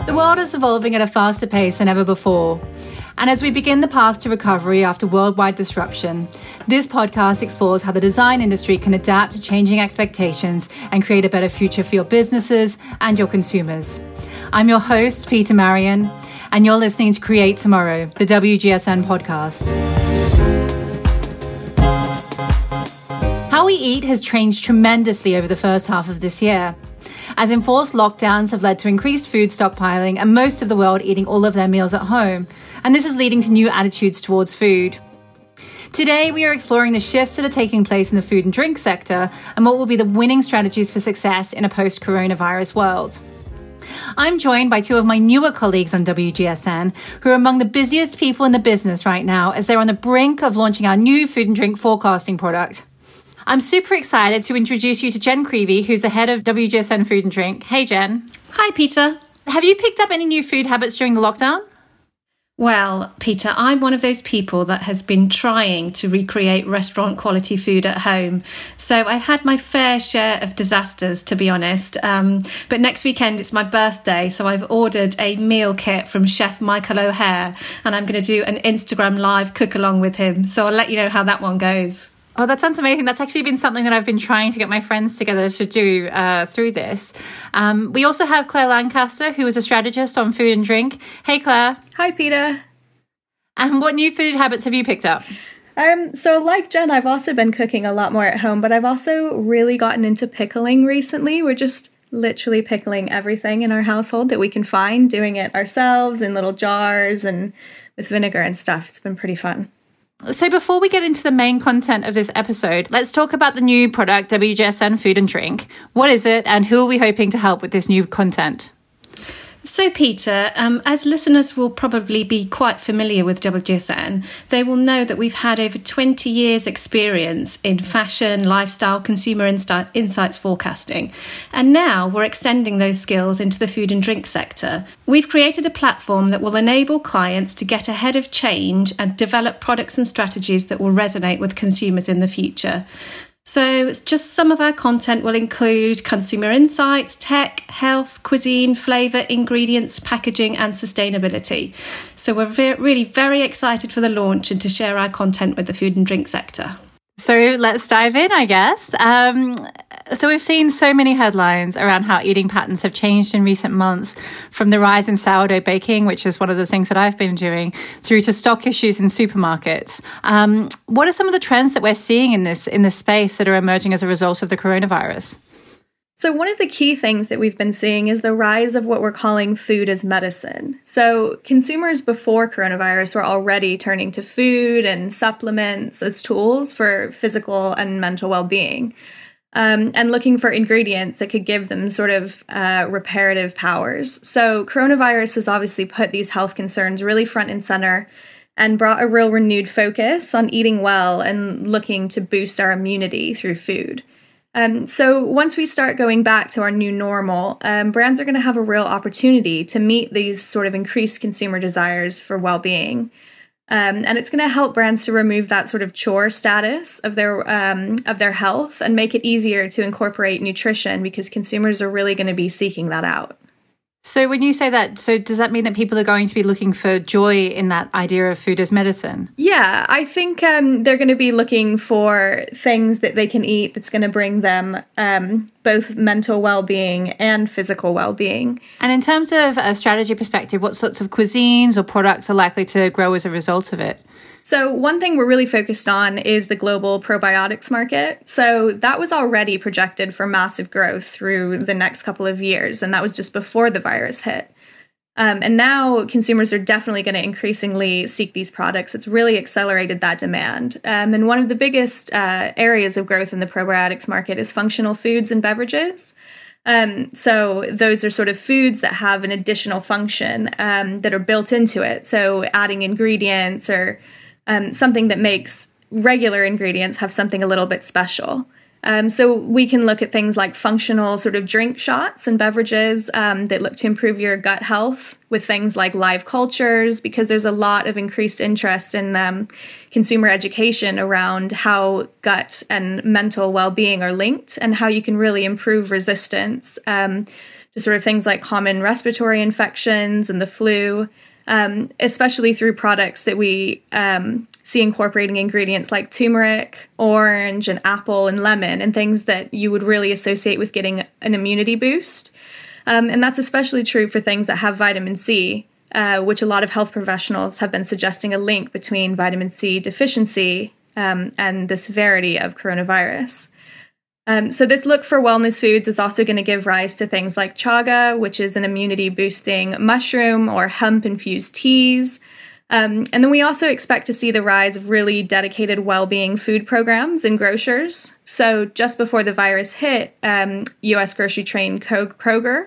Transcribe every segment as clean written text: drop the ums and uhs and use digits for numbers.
The world is evolving at a faster pace than ever before. And as we begin the path to recovery after worldwide disruption, this podcast explores how the design industry can adapt to changing expectations and create a better future for your businesses and your consumers. I'm your host, Peter Marion, and you're listening to Create Tomorrow, the WGSN podcast. How we eat has changed tremendously over the first half of this year, as enforced lockdowns have led to increased food stockpiling and most of the world eating all of their meals at home, and this is leading to new attitudes towards food. Today, we are exploring the shifts that are taking place in the food and drink sector and what will be the winning strategies for success in a post-coronavirus world. I'm joined by two of my newer colleagues on WGSN who are among the busiest people in the business right now as they're on the brink of launching our new food and drink forecasting product. I'm super excited to introduce you to Jen Creevy, who's the head of WGSN Food and Drink. Hey, Jen. Hi, Peter. Have you picked up any new food habits during the lockdown? Well, Peter, I'm one of those people that has been trying to recreate restaurant quality food at home. So I've had my fair share of disasters, to be honest. But next weekend, it's my birthday. So I've ordered a meal kit from Chef Michael O'Hare, and I'm going to do an Instagram live cook along with him. So I'll let you know how that one goes. Oh, that sounds amazing. That's actually been something that I've been trying to get my friends together to do through this. We also have Claire Lancaster, who is a strategist on food and drink. Hey, Claire. Hi, Peter. And what new food habits have you picked up? So like Jen, I've also been cooking a lot more at home, but I've also really gotten into pickling recently. We're just literally pickling everything in our household that we can find, doing it ourselves in little jars and with vinegar and stuff. It's been pretty fun. So before we get into the main content of this episode, let's talk about the new product, WGSN Food and Drink. What is it and who are we hoping to help with this new content? So, Peter, as listeners will probably be quite familiar with WGSN, they will know that we've had over 20 years' experience in fashion, lifestyle, consumer insights forecasting. And now we're extending those skills into the food and drink sector. We've created a platform that will enable clients to get ahead of change and develop products and strategies that will resonate with consumers in the future. So just some of our content will include consumer insights, tech, health, cuisine, flavour, ingredients, packaging and sustainability. So we're really very excited for the launch and to share our content with the food and drink sector. So let's dive in, I guess. So we've seen so many headlines around how eating patterns have changed in recent months, from the rise in sourdough baking, which is one of the things that I've been doing, through to stock issues in supermarkets. What are some of the trends that we're seeing in this space that are emerging as a result of the coronavirus? So one of the key things that we've been seeing is the rise of what we're calling food as medicine. So consumers before coronavirus were already turning to food and supplements as tools for physical and mental well-being, and looking for ingredients that could give them sort of reparative powers. So coronavirus has obviously put these health concerns really front and center and brought a real renewed focus on eating well and looking to boost our immunity through food. So once we start going back to our new normal, brands are going to have a real opportunity to meet these sort of increased consumer desires for well-being. And it's going to help brands to remove that sort of chore status of their health and make it easier to incorporate nutrition, because consumers are really going to be seeking that out. So when you say that, so does that mean that people are going to be looking for joy in that idea of food as medicine? Yeah, I think they're going to be looking for things that they can eat that's going to bring them both mental well-being and physical well-being. And in terms of a strategy perspective, what sorts of cuisines or products are likely to grow as a result of it? So one thing we're really focused on is the global probiotics market. So that was already projected for massive growth through the next couple of years, and that was just before the virus hit. And now consumers are definitely going to increasingly seek these products. It's really accelerated that demand. And one of the biggest areas of growth in the probiotics market is functional foods and beverages. So those are sort of foods that have an additional function that are built into it. So adding ingredients or something that makes regular ingredients have something a little bit special. So we can look at things like functional sort of drink shots and beverages that look to improve your gut health with things like live cultures, because there's a lot of increased interest in consumer education around how gut and mental well-being are linked and how you can really improve resistance to sort of things like common respiratory infections and the flu, especially through products that we see incorporating ingredients like turmeric, orange, and apple and lemon, and things that you would really associate with getting an immunity boost. And that's especially true for things that have vitamin C, which a lot of health professionals have been suggesting a link between vitamin C deficiency and the severity of coronavirus. So this look for wellness foods is also going to give rise to things like chaga, which is an immunity-boosting mushroom, or hemp-infused teas. And then we also expect to see the rise of really dedicated well-being food programs in grocers. So just before the virus hit, U.S. grocery chain Kroger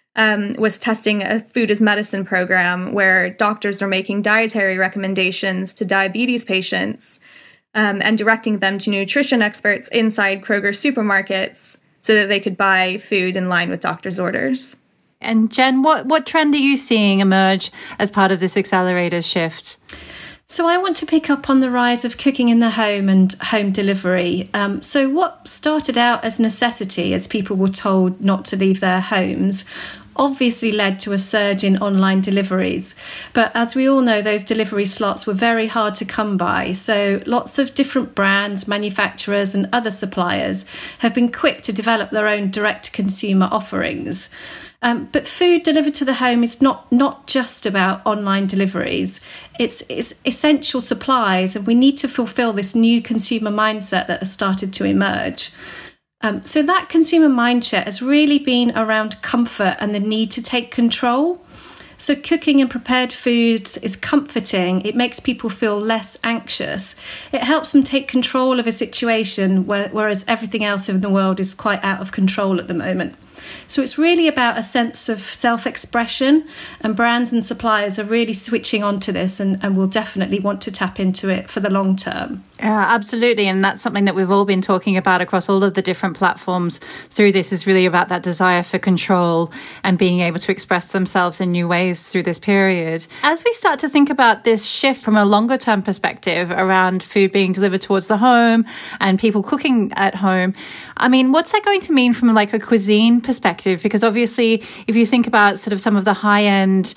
was testing a food as medicine program where doctors are making dietary recommendations to diabetes patients and directing them to nutrition experts inside Kroger supermarkets so that they could buy food in line with doctors' orders. And Jen, what trend are you seeing emerge as part of this accelerator shift? So I want to pick up on the rise of cooking in the home and home delivery. So what started out as necessity, as people were told not to leave their homes, obviously led to a surge in online deliveries. But as we all know, those delivery slots were very hard to come by. So lots of different brands, manufacturers and other suppliers have been quick to develop their own direct-to-consumer offerings. But food delivered to the home is not just about online deliveries. It's essential supplies, and we need to fulfill this new consumer mindset that has started to emerge. So that consumer mindset has really been around comfort and the need to take control. So cooking and prepared foods is comforting. It makes people feel less anxious. It helps them take control of a situation whereas everything else in the world is quite out of control at the moment. So it's really about a sense of self-expression, and brands and suppliers are really switching onto this and will definitely want to tap into it for the long term. Yeah, absolutely. And that's something that we've all been talking about across all of the different platforms through this, is really about that desire for control and being able to express themselves in new ways through this period. As we start to think about this shift from a longer term perspective around food being delivered towards the home and people cooking at home, I mean, what's that going to mean from like a cuisine perspective? Because obviously, if you think about sort of some of the high-end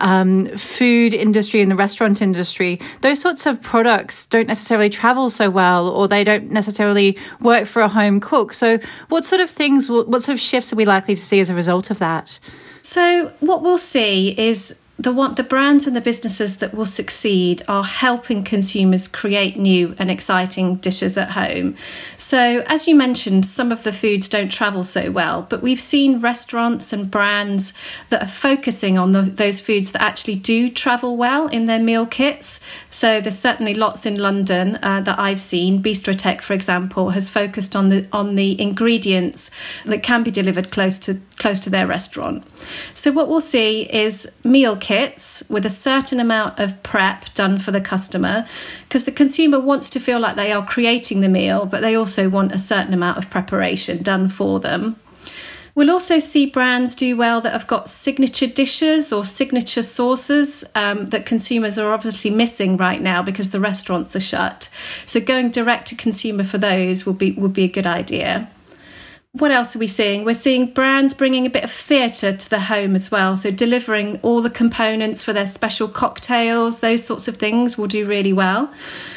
food industry and the restaurant industry, those sorts of products don't necessarily travel so well, or they don't necessarily work for a home cook. So what sort of things, what sort of shifts are we likely to see as a result of that? So what we'll see is the brands and the businesses that will succeed are helping consumers create new and exciting dishes at home. So as you mentioned, some of the foods don't travel so well, but we've seen restaurants and brands that are focusing on those foods that actually do travel well in their meal kits. So there's certainly lots in London that I've seen. Bistrotech, for example, has focused on the ingredients that can be delivered close to their restaurant. So what we'll see is meal kits with a certain amount of prep done for the customer, because the consumer wants to feel like they are creating the meal, but they also want a certain amount of preparation done for them. We'll also see brands do well that have got signature dishes or signature sauces that consumers are obviously missing right now because the restaurants are shut. So going direct to consumer for those would be a good idea. What else are we seeing? We're seeing brands bringing a bit of theatre to the home as well. So delivering all the components for their special cocktails, those sorts of things will do really well.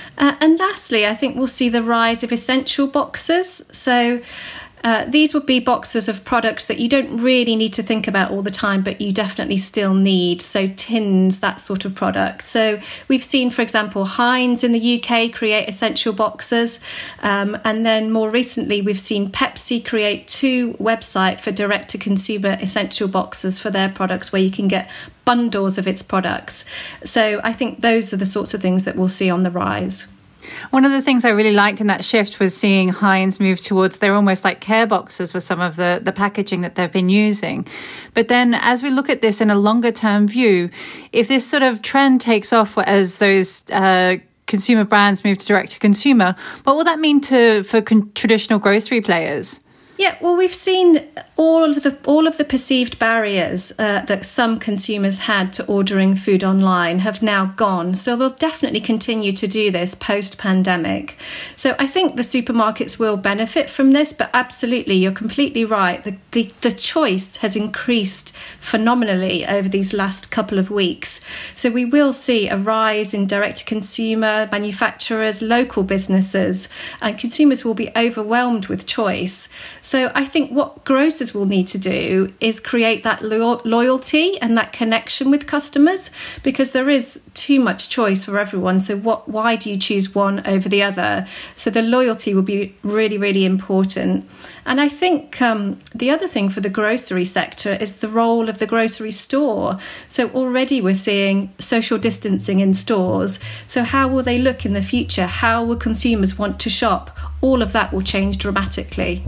And lastly, I think we'll see the rise of essential boxes. So these would be boxes of products that you don't really need to think about all the time, but you definitely still need. So tins, that sort of product. So we've seen, for example, Heinz in the UK create essential boxes. And then more recently, we've seen Pepsi create 2 websites for direct-to-consumer essential boxes for their products where you can get bundles of its products. So I think those are the sorts of things that we'll see on the rise. One of the things I really liked in that shift was seeing Heinz move towards, they're almost like care boxes with some of the packaging that they've been using. But then as we look at this in a longer term view, if this sort of trend takes off as those consumer brands move to direct to consumer, what will that mean for traditional grocery players? Yeah, well, we've seen all of the perceived barriers that some consumers had to ordering food online have now gone. So they'll definitely continue to do this post-pandemic. So I think the supermarkets will benefit from this, but absolutely, you're completely right. The choice has increased phenomenally over these last couple of weeks. So we will see a rise in direct-to-consumer, manufacturers, local businesses, and consumers will be overwhelmed with choice. So I think what grocers will need to do is create that loyalty and that connection with customers, because there is too much choice for everyone. So why do you choose one over the other? So the loyalty will be really, really important. And I think the other thing for the grocery sector is the role of the grocery store. So already we're seeing social distancing in stores. So how will they look in the future? How will consumers want to shop? All of that will change dramatically.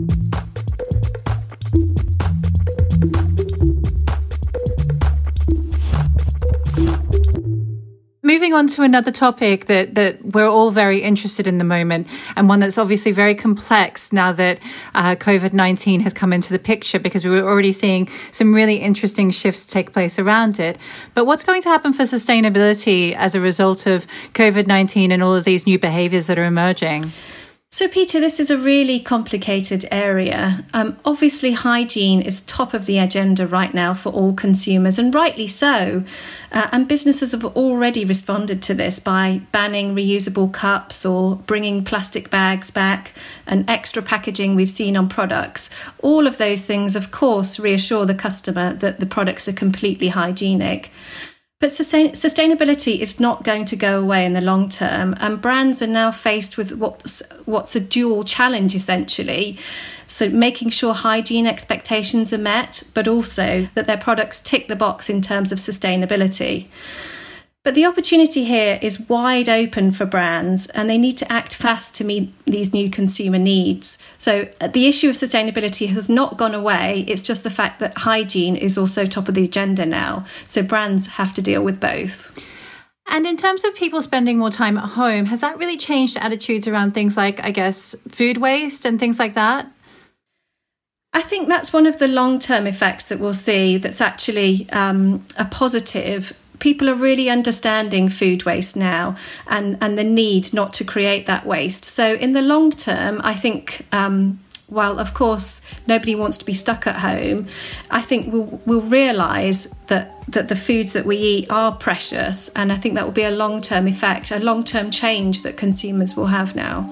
Moving on to another topic that we're all very interested in the moment, and one that's obviously very complex now that COVID-19 has come into the picture, because we were already seeing some really interesting shifts take place around it. But what's going to happen for sustainability as a result of COVID-19 and all of these new behaviours that are emerging? So, Peter, this is a really complicated area. Obviously, hygiene is top of the agenda right now for all consumers, and rightly so. And businesses have already responded to this by banning reusable cups or bringing plastic bags back, and extra packaging we've seen on products. All of those things, of course, reassure the customer that the products are completely hygienic. But sustainability is not going to go away in the long term, and brands are now faced with what's a dual challenge, essentially. So making sure hygiene expectations are met, but also that their products tick the box in terms of sustainability. But the opportunity here is wide open for brands, and they need to act fast to meet these new consumer needs. So the issue of sustainability has not gone away. It's just the fact that hygiene is also top of the agenda now. So brands have to deal with both. And in terms of people spending more time at home, has that really changed attitudes around things like, I guess, food waste and things like that? I think that's one of the long-term effects that we'll see that's actually a positive. People are really understanding food waste now and the need not to create that waste. So in the long term, I think, while of course nobody wants to be stuck at home, I think we'll realise that the foods that we eat are precious. And I think that will be a long-term effect, a long-term change that consumers will have now.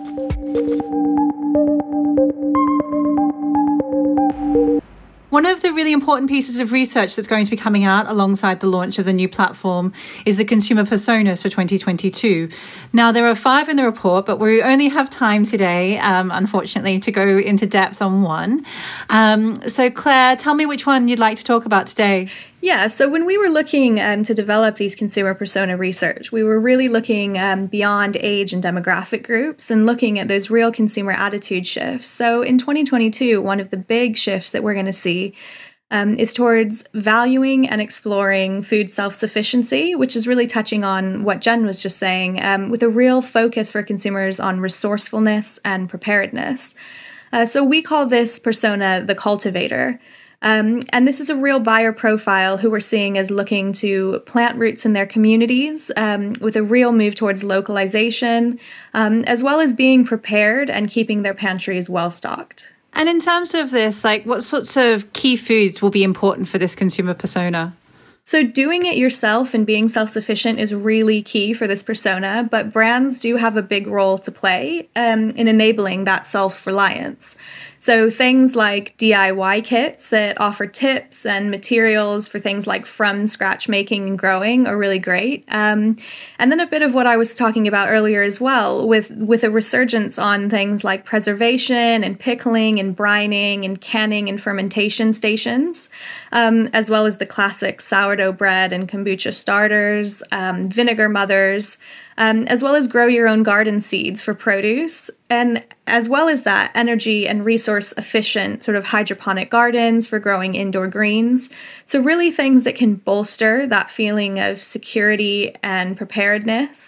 One of the really important pieces of research that's going to be coming out alongside the launch of the new platform is the consumer personas for 2022. Now, there are 5 in the report, but we only have time today, unfortunately, to go into depth on one. So, Claire, tell me which one you'd like to talk about today. Yeah, so when we were looking to develop these consumer persona research, we were really looking beyond age and demographic groups and looking at those real consumer attitude shifts. So in 2022, one of the big shifts that we're going to see is towards valuing and exploring food self-sufficiency, which is really touching on what Jen was just saying, with a real focus for consumers on resourcefulness and preparedness. So we call this persona the cultivator. And this is a real buyer profile who we're seeing as looking to plant roots in their communities with a real move towards localization, as well as being prepared and keeping their pantries well stocked. And in terms of this, like, what sorts of key foods will be important for this consumer persona? So doing it yourself and being self-sufficient is really key for this persona, but brands do have a big role to play in enabling that self-reliance. So things like DIY kits that offer tips and materials for things like from scratch making and growing are really great. And then a bit of what I was talking about earlier as well, with a resurgence on things like preservation and pickling and brining and canning and fermentation stations, as well as the classic sourdough bread and kombucha starters, vinegar mothers, as well as grow your own garden seeds for produce, and as well as that, energy and resource efficient sort of hydroponic gardens for growing indoor greens. So really things that can bolster that feeling of security and preparedness.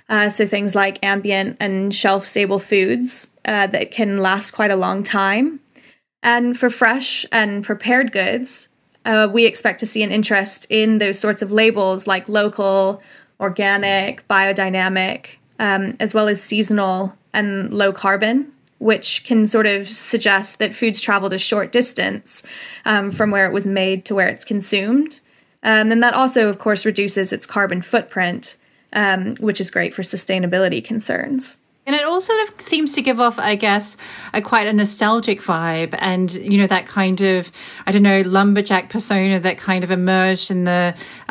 So things like ambient and shelf-stable foods that can last quite a long time. And for fresh and prepared goods, we expect to see an interest in those sorts of labels like local, organic, biodynamic, as well as seasonal and low carbon, which can sort of suggest that foods traveled a short distance from where it was made to where it's consumed. And that also, of course, reduces its carbon footprint, which is great for sustainability concerns. And it all sort of seems to give off, I guess, quite a nostalgic vibe and, that kind of, lumberjack persona that kind of emerged in the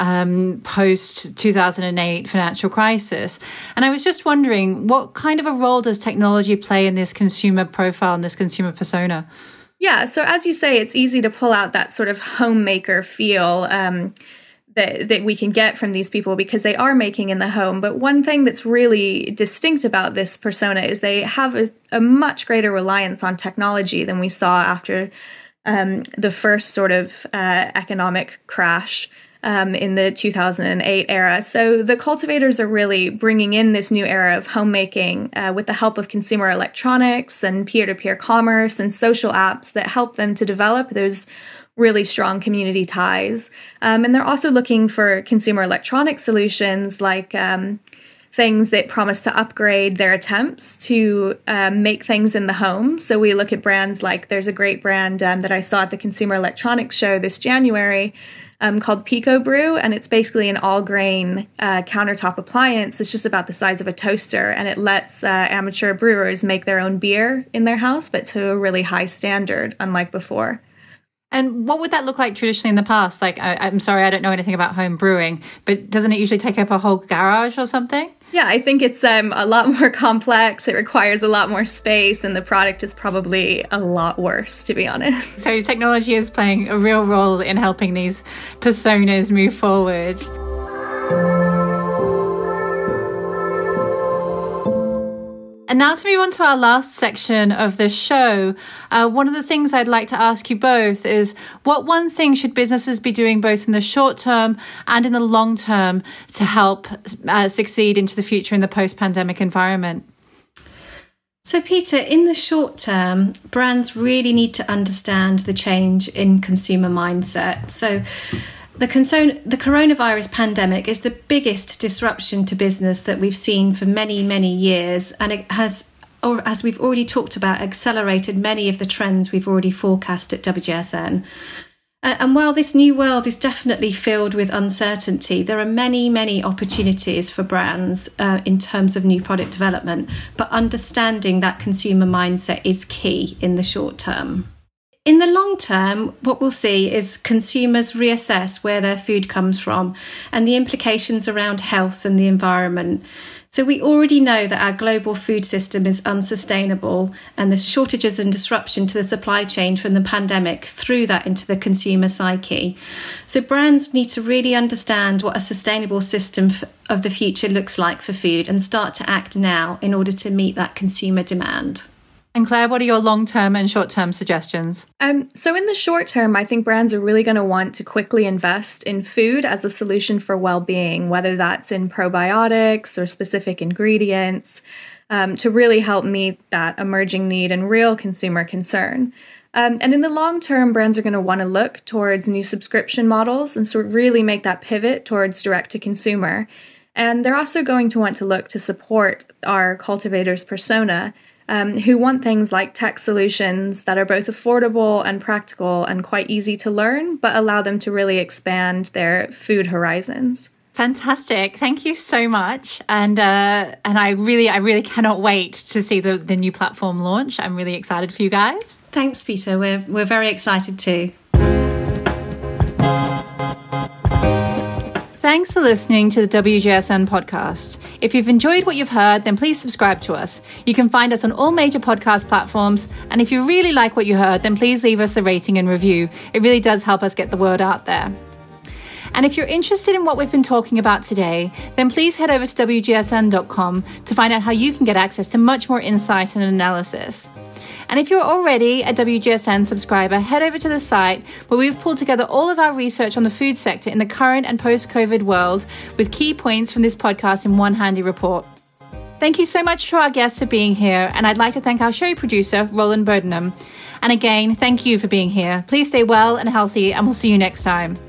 post-2008 financial crisis. And I was just wondering, what kind of a role does technology play in this consumer profile and this consumer persona? Yeah, so as you say, it's easy to pull out that sort of homemaker feel that we can get from these people because they are making in the home. But one thing that's really distinct about this persona is they have a much greater reliance on technology than we saw after the first sort of economic crash in the 2008 era. So the cultivators are really bringing in this new era of homemaking with the help of consumer electronics and peer-to-peer commerce and social apps that help them to develop those really strong community ties. And they're also looking for consumer electronic solutions like things that promise to upgrade their attempts to make things in the home. So we look at brands like, there's a great brand that I saw at the Consumer Electronics Show this January called Pico Brew, and it's basically an all-grain countertop appliance. It's just about the size of a toaster, and it lets amateur brewers make their own beer in their house, but to a really high standard, unlike before. And what would that look like traditionally in the past? Like, I'm sorry, I don't know anything about home brewing, but doesn't it usually take up a whole garage or something? Yeah, I think it's a lot more complex. It requires a lot more space, and the product is probably a lot worse, to be honest. So technology is playing a real role in helping these personas move forward. And now to move on to our last section of the show, one of the things I'd like to ask you both is, what one thing should businesses be doing both in the short term and in the long term to help succeed into the future in the post-pandemic environment? So, Peter, in the short term, brands really need to understand the change in consumer mindset. So the coronavirus pandemic is the biggest disruption to business that we've seen for many, many years. And it has, or as we've already talked about, accelerated many of the trends we've already forecast at WGSN. And while this new world is definitely filled with uncertainty, there are many, many opportunities for brands in terms of new product development. But understanding that consumer mindset is key in the short term. In the long term, what we'll see is consumers reassess where their food comes from and the implications around health and the environment. So we already know that our global food system is unsustainable, and the shortages and disruption to the supply chain from the pandemic threw that into the consumer psyche. So brands need to really understand what a sustainable system of the future looks like for food and start to act now in order to meet that consumer demand. And Claire, what are your long-term and short-term suggestions? So in the short term, I think brands are really going to want to quickly invest in food as a solution for well-being, whether that's in probiotics or specific ingredients, to really help meet that emerging need and real consumer concern. And in the long term, brands are going to want to look towards new subscription models and sort of really make that pivot towards direct-to-consumer. And they're also going to want to look to support our cultivators' persona, who want things like tech solutions that are both affordable and practical and quite easy to learn, but allow them to really expand their food horizons. Fantastic. Thank you so much. And I really cannot wait to see the new platform launch. I'm really excited for you guys. Thanks, Peter. We're very excited too. Thanks for listening to the WGSN podcast. If you've enjoyed what you've heard, then please subscribe to us. You can find us on all major podcast platforms. And if you really like what you heard, then please leave us a rating and review. It really does help us get the word out there. And if you're interested in what we've been talking about today, then please head over to WGSN.com to find out how you can get access to much more insight and analysis. And if you're already a WGSN subscriber, head over to the site where we've pulled together all of our research on the food sector in the current and post-COVID world with key points from this podcast in one handy report. Thank you so much to our guests for being here, and I'd like to thank our show producer, Roland Bodenham. And again, thank you for being here. Please stay well and healthy, and we'll see you next time.